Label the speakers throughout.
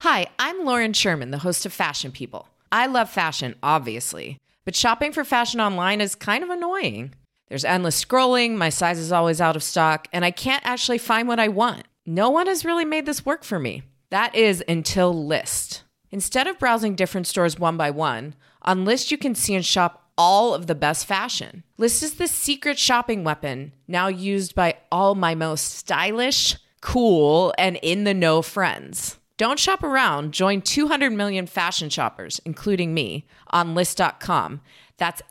Speaker 1: Hi, I'm Lauren Sherman, the host of Fashion People. I love fashion, obviously, but shopping for fashion online is kind of annoying. There's endless scrolling, my size is always out of stock, and I can't actually find what I want. No one has really made this work for me. That is until Lyst. Instead of browsing different stores one by one, on Lyst you can see and shop all of the best fashion. Lyst is the secret shopping weapon, now used by all my most stylish, cool, and in-the-know friends. Don't shop around. Join 200 million fashion shoppers, including me, on Lyst.com. That's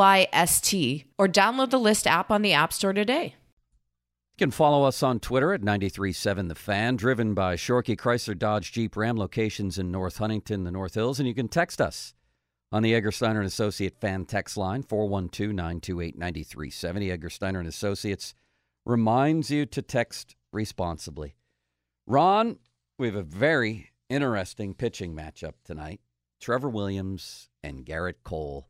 Speaker 1: Lyst, or download the Lyst app on the App Store today.
Speaker 2: You can follow us on Twitter at 93.7 The Fan, driven by Shorkey Chrysler Dodge Jeep Ram locations in North Huntington, the North Hills. And you can text us on the Egger Steiner & Associate fan text line, 412-928-9370. Egger Steiner & Associates reminds you to text responsibly. Ron, we have a very interesting pitching matchup tonight. Trevor Williams and Garrett Cole.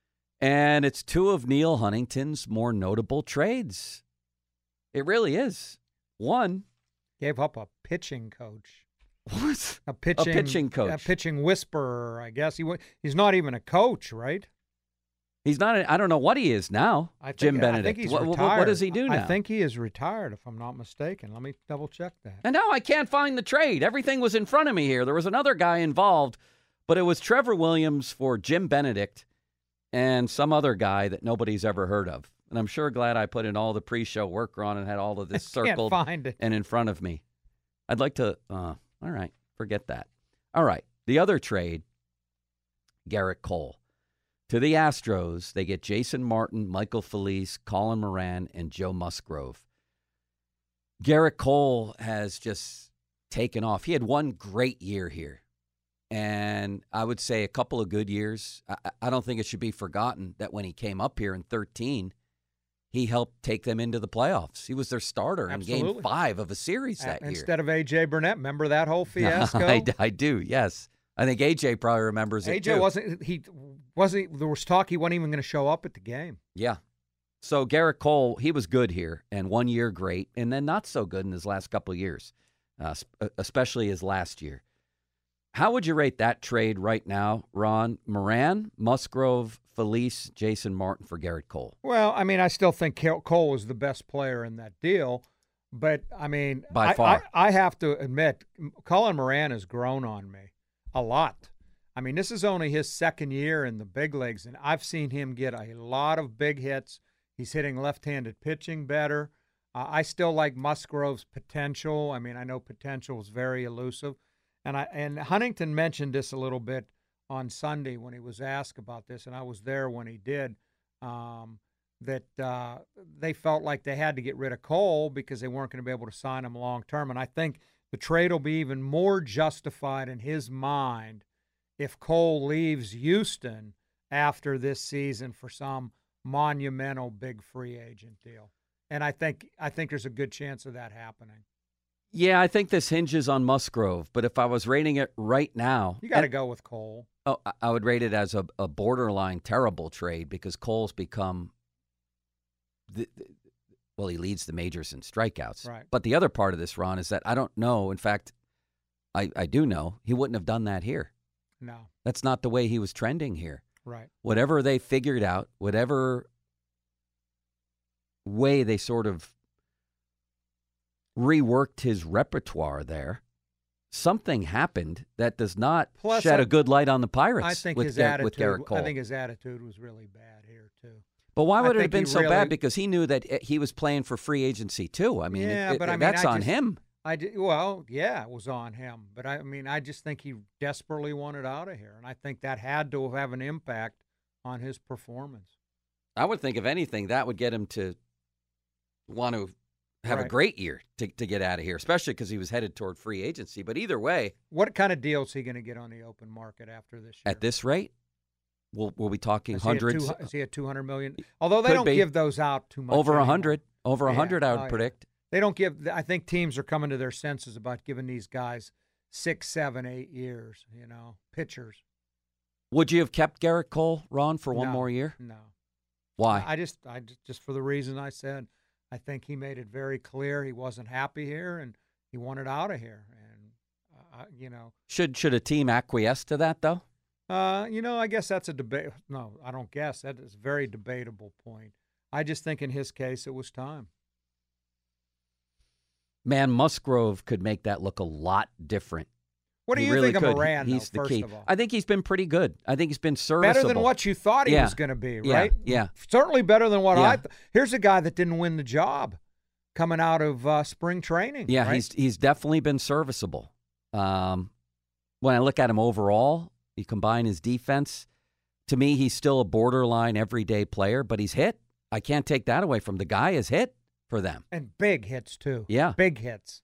Speaker 2: And it's two of Neil Huntington's more notable trades. It really is. One
Speaker 3: gave up a pitching coach.
Speaker 2: What?
Speaker 3: A pitching coach. A pitching whisperer, I guess. He's not even a coach, right?
Speaker 2: He's not. I don't know what he is now. Jim Benedict.
Speaker 3: I think he's retired.
Speaker 2: What does he do now?
Speaker 3: I think he is retired, if I'm not mistaken. Let me double check that.
Speaker 2: And now I can't find the trade. Everything was in front of me here. There was another guy involved, but it was Trevor Williams for Jim Benedict and some other guy that nobody's ever heard of. And I'm sure glad I put in all the pre-show work on and had all of this circled and in front of me. I'd like to. All right, forget that. All right, the other trade, Garrett Cole. To the Astros, they get Jason Martin, Michael Felice, Colin Moran, and Joe Musgrove. Garrett Cole has just taken off. He had one great year here, and I would say a couple of good years. I don't think it should be forgotten that when he came up here in 2013, he helped take them into the playoffs. He was their starter in Game 5 of a series that year.
Speaker 3: Instead of A.J. Burnett. Remember that whole fiasco?
Speaker 2: I do, yes. I think A.J. probably remembers it, too.
Speaker 3: A.J. there was talk he wasn't even going to show up at the game.
Speaker 2: Yeah. So Garrett Cole, he was good here, and 1 year great, and then not so good in his last couple of years, especially his last year. How would you rate that trade right now, Ron? Moran, Musgrove, Felice, Jason Martin for Garrett Cole.
Speaker 3: Well, I mean, I still think Cole was the best player in that deal, but, I mean,
Speaker 2: by far.
Speaker 3: I have to admit, Colin Moran has grown on me a lot. I mean, this is only his second year in the big leagues, and I've seen him get a lot of big hits. He's hitting left-handed pitching better. I still like Musgrove's potential. I mean, I know potential is very elusive. And Huntington mentioned this a little bit on Sunday when he was asked about this, and I was there when he did, that they felt like they had to get rid of Cole because they weren't going to be able to sign him long-term. And I think the trade will be even more justified in his mind if Cole leaves Houston after this season for some monumental big free agent deal. And I think there's a good chance of that happening.
Speaker 2: Yeah, I think this hinges on Musgrove, but if I was rating it right now...
Speaker 3: You got to go with Cole.
Speaker 2: Oh, I would rate it as a borderline terrible trade because Cole's become... he leads the majors in strikeouts.
Speaker 3: Right.
Speaker 2: But the other part of this, Ron, is that I don't know. In fact, I do know he wouldn't have done that here.
Speaker 3: No.
Speaker 2: That's not the way he was trending here.
Speaker 3: Right.
Speaker 2: Whatever they figured out, whatever way they sort of reworked his repertoire there, something happened that does not shed a good light on the Pirates.
Speaker 3: I think
Speaker 2: with Garrett Cole.
Speaker 3: I think his attitude was really bad here, too.
Speaker 2: But why would it have been so bad? Because he knew that he was playing for free agency, too. I mean, that's on him.
Speaker 3: Well, yeah, it was on him. But, I just think he desperately wanted out of here. And I think that had to have an impact on his performance.
Speaker 2: I would think, if anything, that would get him to want to have a great year to get out of here, especially because he was headed toward free agency. But either way.
Speaker 3: What kind of deal is he going to get on the open market after this year?
Speaker 2: At this rate? We'll be talking hundreds.
Speaker 3: Is he at $200 million? Although they don't give those out too much.
Speaker 2: Over 100. Over 100, I would predict.
Speaker 3: They don't give. I think teams are coming to their senses about giving these guys 6, 7, 8 years. Pitchers.
Speaker 2: Would you have kept Garrett Cole, Ron, for one more year?
Speaker 3: No.
Speaker 2: Why?
Speaker 3: I just for the reason I said. I think he made it very clear he wasn't happy here and he wanted out of here. And
Speaker 2: Should a team acquiesce to that, though?
Speaker 3: I guess that's a debate. No, I don't guess. That is a very debatable point. I just think in his case it was time.
Speaker 2: Man, Musgrove could make that look a lot different.
Speaker 3: What do you
Speaker 2: really
Speaker 3: think of Moran,
Speaker 2: He's
Speaker 3: though,
Speaker 2: the key.
Speaker 3: first of all?
Speaker 2: I think he's been pretty good. I think he's been serviceable.
Speaker 3: Better than what you thought he was going to be, right?
Speaker 2: Yeah.
Speaker 3: Certainly better than what I thought. Here's a guy that didn't win the job coming out of spring training.
Speaker 2: Yeah,
Speaker 3: right?
Speaker 2: he's definitely been serviceable. When I look at him overall, you combine his defense, to me, he's still a borderline everyday player, but he's hit. I can't take that away from the guy is hit for them.
Speaker 3: And big hits, too.
Speaker 2: Yeah.
Speaker 3: Big hits.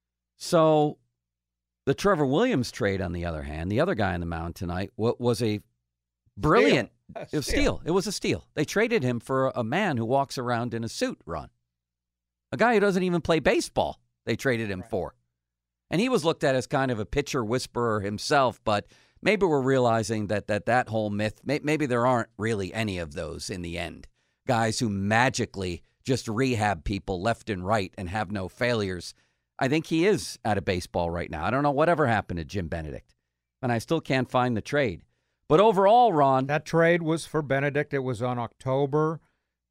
Speaker 2: So the Trevor Williams trade, on the other hand, the other guy on the mound tonight, was a brilliant steal. It was a steal. They traded him for a man who walks around in a suit, Ron. A guy who doesn't even play baseball, they traded him for. And he was looked at as kind of a pitcher whisperer himself, but maybe we're realizing that whole myth, maybe there aren't really any of those in the end. Guys who magically just rehab people left and right and have no failures. I think he is out of baseball right now. I don't know whatever happened to Jim Benedict, and I still can't find the trade. But overall, Ron.
Speaker 3: That trade was for Benedict. It was on October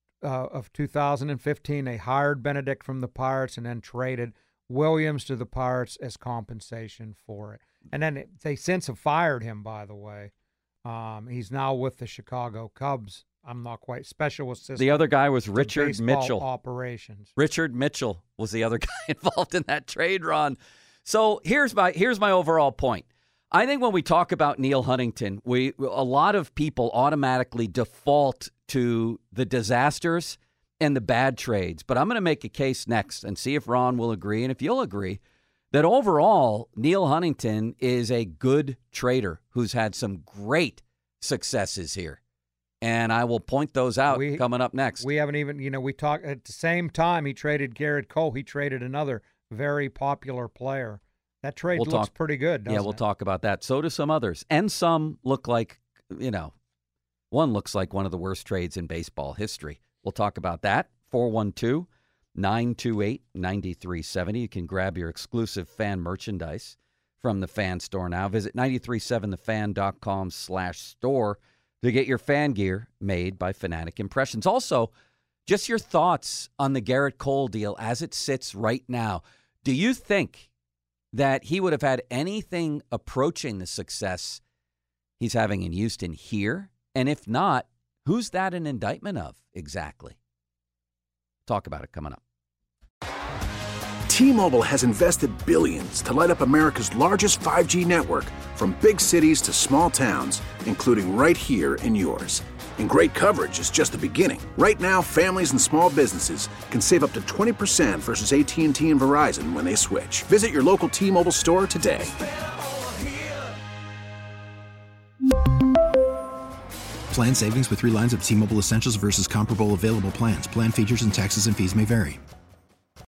Speaker 3: of 2015. They hired Benedict from the Pirates and then traded Williams to the Pirates as compensation for it. And then they since have fired him, by the way. He's now with the Chicago Cubs. I'm not quite special assistant.
Speaker 2: The other guy was Richard Mitchell.
Speaker 3: Operations.
Speaker 2: Richard Mitchell was the other guy involved in that trade, Ron. So here's my overall point. I think when we talk about Neil Huntington, a lot of people automatically default to the disasters and the bad trades. But I'm going to make a case next and see if Ron will agree, and if you'll agree, that overall, Neil Huntington is a good trader who's had some great successes here. And I will point those out coming up next.
Speaker 3: We haven't even, we talked at the same time he traded Garrett Cole. He traded another very popular player. That trade looks pretty good, doesn't it?
Speaker 2: Yeah, we'll talk about that. So do some others. And some look like, one looks like one of the worst trades in baseball history. We'll talk about that. 412-928-9370. You can grab your exclusive fan merchandise from the Fan Store now. Visit 937thefan.com/store to get your fan gear made by Fanatic Impressions. Also, just your thoughts on the Garrett Cole deal as it sits right now. Do you think that he would have had anything approaching the success he's having in Houston here? And if not, who's that an indictment of exactly? Talk about it coming up.
Speaker 4: T-Mobile has invested billions to light up America's largest 5G network, from big cities to small towns, including right here in yours. And great coverage is just the beginning. Right now, families and small businesses can save up to 20% versus AT&T and Verizon when they switch. Visit your local T-Mobile store today.
Speaker 5: Plan savings with 3 lines of T-Mobile Essentials versus comparable available plans. Plan features and taxes and fees may vary.